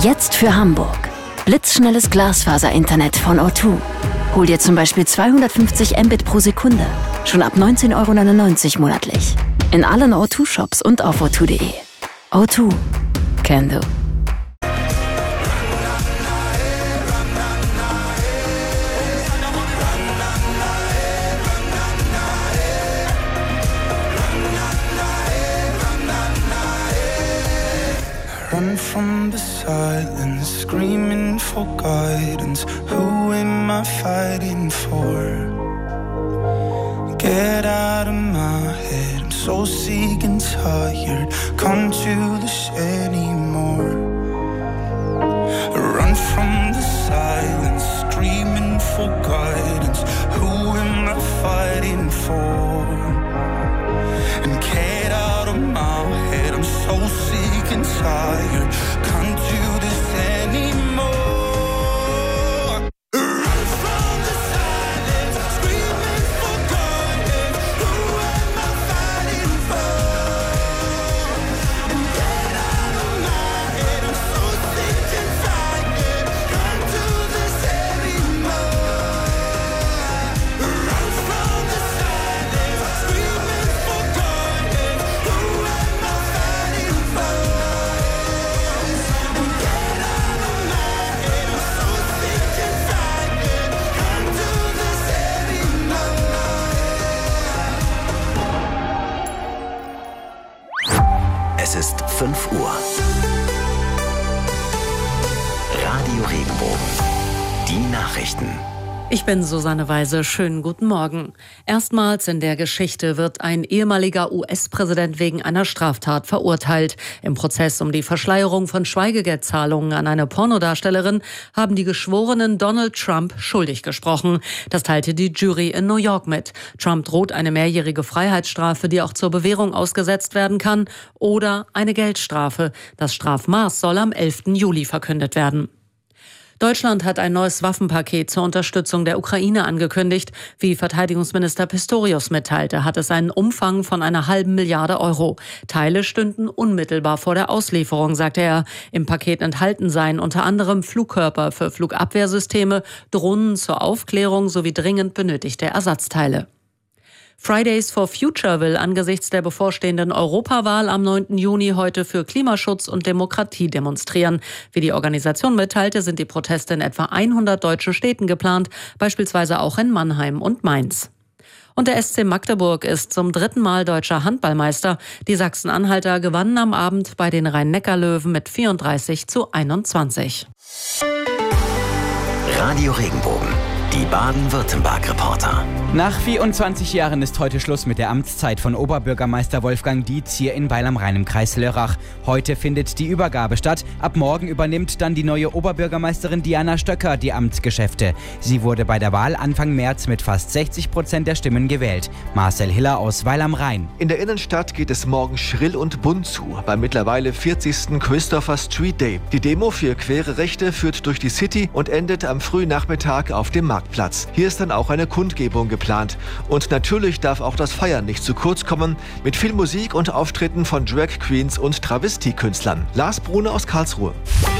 Jetzt für Hamburg. Blitzschnelles Glasfaser-Internet von O2. Hol dir zum Beispiel 250 Mbit pro Sekunde. Schon ab 19,99 € monatlich. In allen O2-Shops und auf o2.de. O2. Can do. Run from the silence, screaming for guidance. Who am I fighting for? Get out of my head, I'm so sick and tired. Come to this anymore. Run from the silence, screaming for guidance. Who am I fighting for? And get out of my head, I'm so sick and tired. Can't do this anymore. Run from the silence, screaming for guidance. Who am I fighting for? And get out of my head, I'm so sick and tired. Can't do this anymore. Run from the silence, screaming for guidance. Who am I fighting for? And get out of my head, I'm so sick and tired. Can't do this anymore. Es ist 5 Uhr. Radio Regenbogen. Die Nachrichten. Ich bin Susanne Weise. Schönen guten Morgen. Erstmals in der Geschichte wird ein ehemaliger US-Präsident wegen einer Straftat verurteilt. Im Prozess um die Verschleierung von Schweigegeldzahlungen an eine Pornodarstellerin haben die Geschworenen Donald Trump schuldig gesprochen. Das teilte die Jury in New York mit. Trump droht eine mehrjährige Freiheitsstrafe, die auch zur Bewährung ausgesetzt werden kann, oder eine Geldstrafe. Das Strafmaß soll am 11. Juli verkündet werden. Deutschland hat ein neues Waffenpaket zur Unterstützung der Ukraine angekündigt. Wie Verteidigungsminister Pistorius mitteilte, hat es einen Umfang von einer halben Milliarde Euro. Teile stünden unmittelbar vor der Auslieferung, sagte er. Im Paket enthalten seien unter anderem Flugkörper für Flugabwehrsysteme, Drohnen zur Aufklärung sowie dringend benötigte Ersatzteile. Fridays for Future will angesichts der bevorstehenden Europawahl am 9. Juni heute für Klimaschutz und Demokratie demonstrieren. Wie die Organisation mitteilte, sind die Proteste in etwa 100 deutschen Städten geplant, beispielsweise auch in Mannheim und Mainz. Und der SC Magdeburg ist zum 3. Mal deutscher Handballmeister. Die Sachsen-Anhalter gewannen am Abend bei den Rhein-Neckar-Löwen mit 34:21. Radio Regenbogen. Die Baden-Württemberg-Reporter. Nach 24 Jahren ist heute Schluss mit der Amtszeit von Oberbürgermeister Wolfgang Dietz hier in Weil am Rhein im Kreis Lörrach. Heute findet die Übergabe statt. Ab morgen übernimmt dann die neue Oberbürgermeisterin Diana Stöcker die Amtsgeschäfte. Sie wurde bei der Wahl Anfang März mit fast 60% der Stimmen gewählt. Marcel Hiller aus Weil am Rhein. In der Innenstadt geht es morgen schrill und bunt zu, beim mittlerweile 40. Christopher Street Day. Die Demo für queere Rechte führt durch die City und endet am frühen Nachmittag auf dem Marktplatz. Hier ist dann auch eine Kundgebung geplant. Und natürlich darf auch das Feiern nicht zu kurz kommen, mit viel Musik und Auftritten von Drag Queens und Travestie-Künstlern. Lars Brune aus Karlsruhe.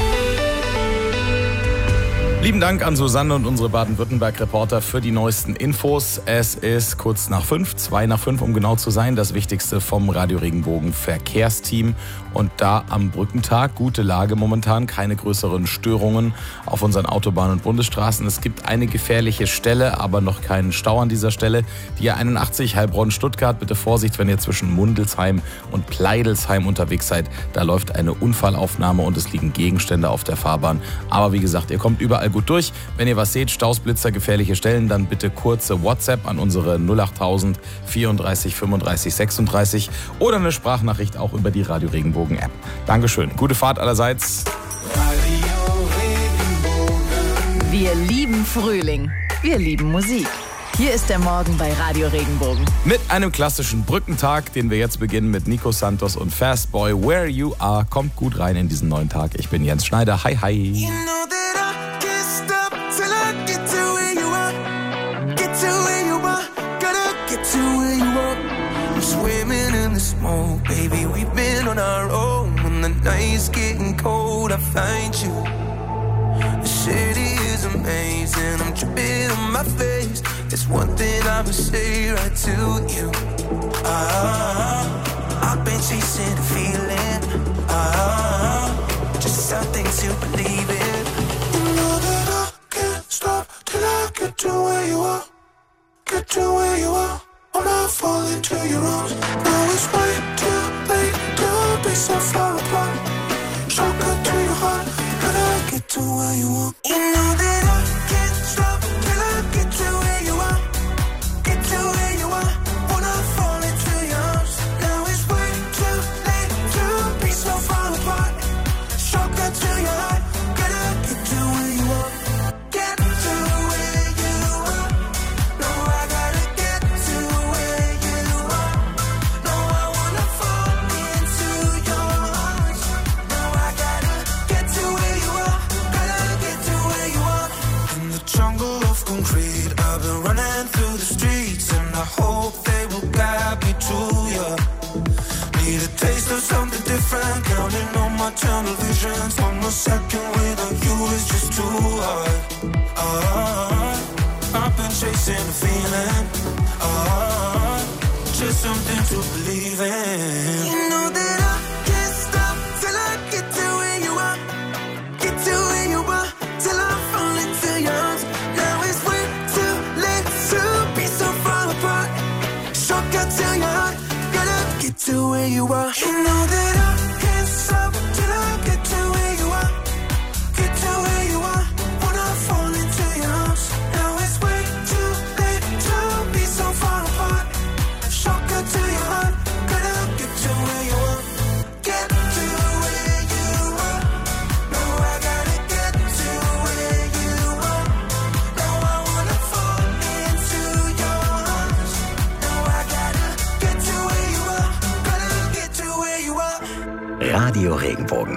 Lieben Dank an Susanne und unsere Baden-Württemberg-Reporter für die neuesten Infos. Es ist kurz nach 5, 2 nach 5, um genau zu sein, das Wichtigste vom Radio Regenbogen Verkehrsteam. Und da am Brückentag, gute Lage momentan, keine größeren Störungen auf unseren Autobahnen und Bundesstraßen. Es gibt eine gefährliche Stelle, aber noch keinen Stau an dieser Stelle. Die A81 Heilbronn-Stuttgart, bitte Vorsicht, wenn ihr zwischen Mundelsheim und Pleidelsheim unterwegs seid. Da läuft eine Unfallaufnahme und es liegen Gegenstände auf der Fahrbahn. Aber wie gesagt, ihr kommt überall gut durch. Wenn ihr was seht, Staus, Blitzer, gefährliche Stellen, dann bitte kurze WhatsApp an unsere 08000 34 35 36 oder eine Sprachnachricht auch über die Radio Regenbogen App. Dankeschön. Gute Fahrt allerseits. Wir lieben Frühling. Wir lieben Musik. Hier ist der Morgen bei Radio Regenbogen. Mit einem klassischen Brückentag, den wir jetzt beginnen mit Nico Santos und Fastboy. Where You Are. Kommt gut rein in diesen neuen Tag. Ich bin Jens Schneider. Hi, hi. Swimming in the smoke, baby, we've been on our own. the night's getting cold, I find you. The city is amazing, I'm dripping on my face. There's one thing I would say right to you. I've been chasing a feeling. Just something to believe in. You know that I can't stop till I get to where you are. Get to where you are. When I fall into your arms. Now it's way too late to be so far apart. Stronger to your heart. But I get to where you are. You know that I can't stop till I get to where you are. Get to where you are. When I fall into your arms. Now it's way too late to be so far apart. Stronger to your heart. Gotta get to where you are. Get to where you are. No, I gotta get to where you are. No, I wanna fall into your arms. No, I gotta get to where you are. Gotta get to where you are. In the jungle of concrete, I've been running through the streets, and I hope they will guide me to you. Need a taste of something different, counting on my tunnel visions. 1 more second without you is just too hard. I've been chasing a feeling. Just something to believe in. You know that I can't stop till I get to where you are. Get to where you are till I fall into your arms. Now it's way too late to be so far apart. Shock out to your heart. Gotta get to where you are. You know that I can't stop till I get to where you are. Get to where you are. When I fall into your arms. Now it's way too late to be so far apart. Shock out to your heart. Gotta get to where you are. Get to where you are. No, I gotta get to where you are. No, I wanna fall into your arms. No, I gotta get to where you are. Gotta get to where you are. Radio Regenbogen.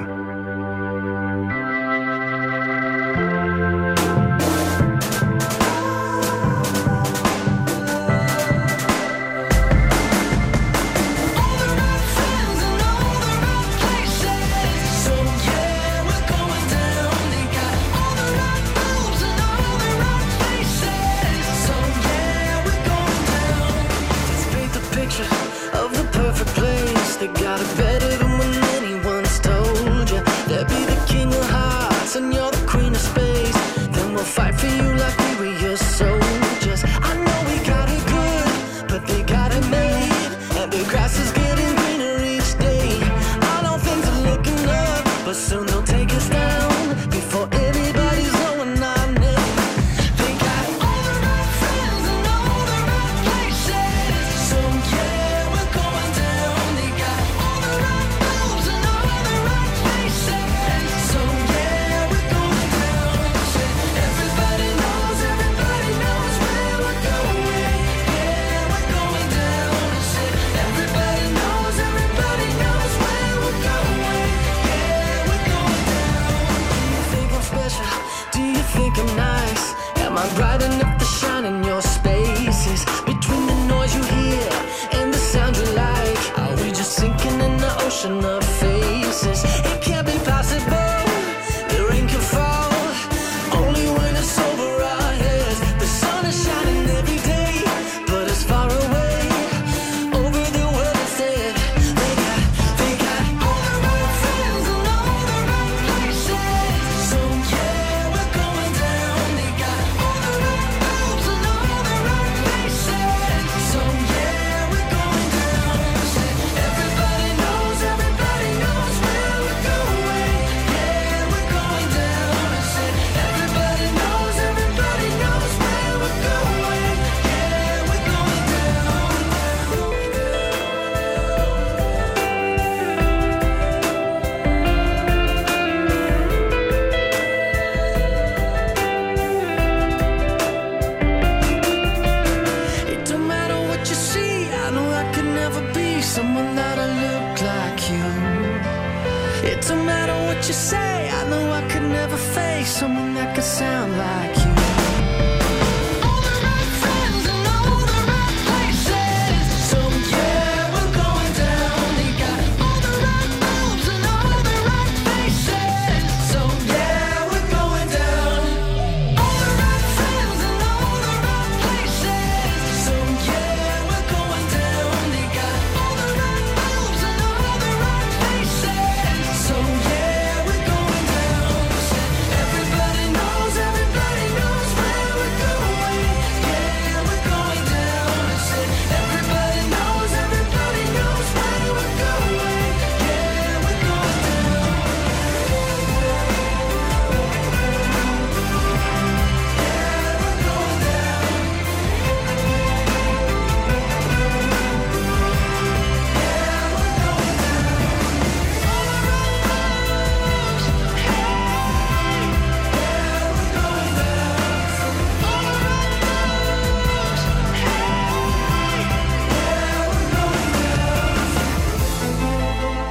Of the perfect place, they got it better than when anyone's told you. They'll be the king of hearts and you're the queen of space. Then we'll fight for you like we were your soldiers. I know we got it good, but they got it made. And the grass is getting greener each day. I know things are looking up, but soon they'll take us down before anybody's knowing our name. They got all the right friends and all the right places. So yeah, we're going down. They got all the right moves and all the right places. So yeah, we're going down. Everybody knows where we're going. Yeah, we're going down. Everybody knows where we're going. Yeah, we're going down. Do you think I'm special? Do you think I'm nice? Am I bright enough to shine in your spaces? Between the noise you hear and the sound you like, are we just sinking in the ocean of faces? It can't be possible. The rain can fall only when it's over our heads. The sun is shining every day, but it's far away over the world instead. They got all the right friends and all the right places. So yeah, we're going down. They got all the right moves and all the right places. So yeah, we're going down. Everybody knows where we're going. Yeah, we're going down. Everybody knows where we're going. Yeah, we're going down. It don't matter what you see. I know I could never be someone that'll look like you. It don't matter what you say. I know I could never face someone that could sound like you. All the right friends and all the right places. So yeah, we're going down. They got all the right moves and all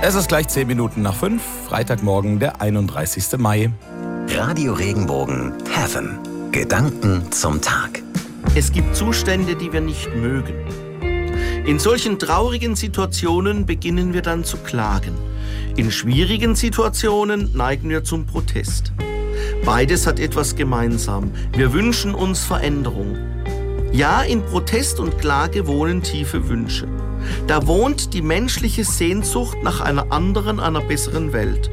Es ist gleich 10 Minuten nach 5, Freitagmorgen, der 31. Mai. Radio Regenbogen Heaven. Gedanken zum Tag. Es gibt Zustände, die wir nicht mögen. In solchen traurigen Situationen beginnen wir dann zu klagen. In schwierigen Situationen neigen wir zum Protest. Beides hat etwas gemeinsam. Wir wünschen uns Veränderung. Ja, in Protest und Klage wohnen tiefe Wünsche. Da wohnt die menschliche Sehnsucht nach einer anderen, einer besseren Welt.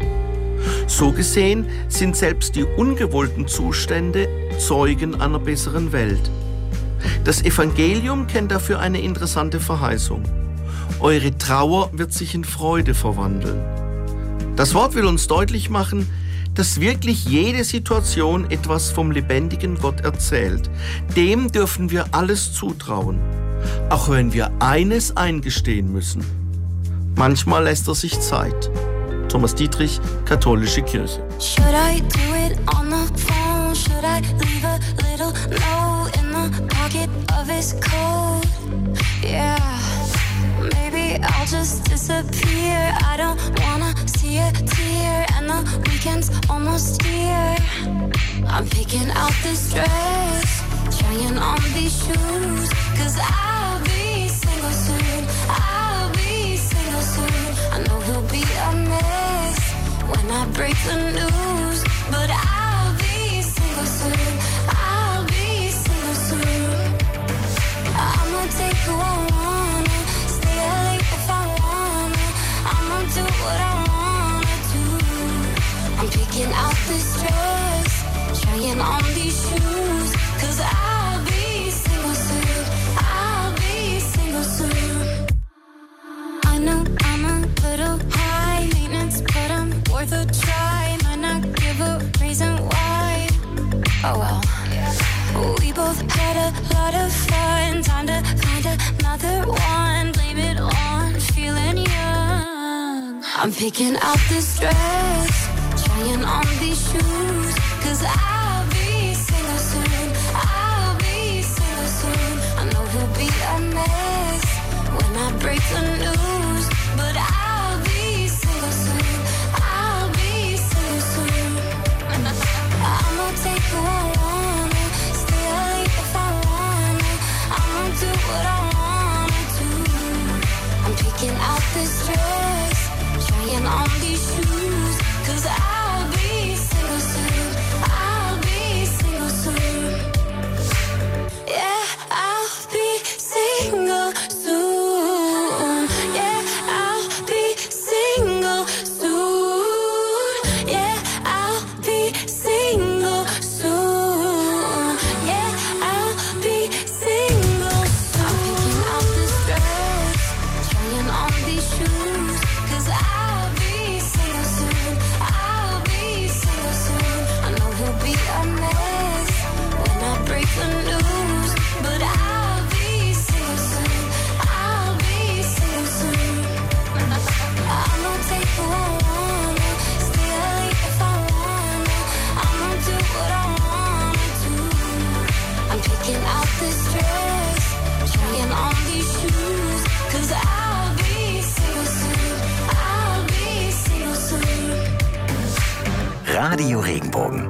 So gesehen sind selbst die ungewollten Zustände Zeugen einer besseren Welt. Das Evangelium kennt dafür eine interessante Verheißung. Eure Trauer wird sich in Freude verwandeln. Das Wort will uns deutlich machen, dass wirklich jede Situation etwas vom lebendigen Gott erzählt. Dem dürfen wir alles zutrauen, auch wenn wir eines eingestehen müssen. Manchmal lässt er sich Zeit. Thomas Dietrich, Katholische Kirche. Should I do it on the phone? Should I leave a little note in the pocket of his coat? Yeah, maybe I'll just disappear. I don't wanna see a tear, and the weekend's almost here. I'm picking out this dress, trying on these shoes, 'cause I'll be single soon. I'll be single soon. I know he'll be a mess when I break the news, but I'll be single soon. I'll be single soon. I'ma take who I wanna, stay late if I wanna. I'ma do what I wanna do. I'm picking out this dress, trying on these shoes, 'cause I'll be single soon. I'll be single soon. I know I'm a little high maintenance, but I'm worth a try. Might not give a reason why. Oh well. We both had a lot of fun. Time to find another one. Blame it on feeling young. I'm picking out this dress, trying on these shoes, 'cause I'll be single soon. I'll be single soon. I know he'll be a mess when I break the news, but I'll be single soon. I'll be single soon. I'ma take who I wanna, stay late if I wanna. I'ma do what I wanna do. I'm picking out this dress, trying on these shoes, 'cause I'll be single soon. I'll be single soon. Yeah, I'll be single soon. Yeah, I'll be single soon. Yeah, I'll be single soon. Yeah, I'll be single soon. I'm picking out this dress, trying on these shoes, 'cause I'll be single soon. I'll be single soon. I know he'll be a mess when I break the news, but I'll be single soon. I'll be single soon. I'ma take who I wanna, stay late if I wanna. I'ma do what I wanna do. I'm picking out this dress, trying on these shoes, 'cause I'll be single soon. I'll be single soon. Radio Regenbogen.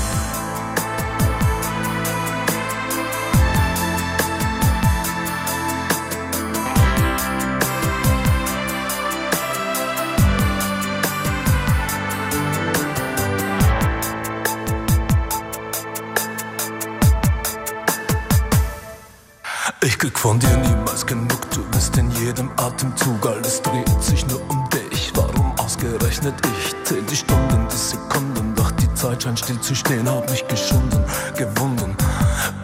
Ich krieg von dir niemals genug, du bist in jedem Atemzug, alles dreht sich nur um dich. Warum ausgerechnet ich? Zähl die Stunden, die Sekunden, doch die Zeit scheint still zu stehen, hab mich geschunden, gewunden.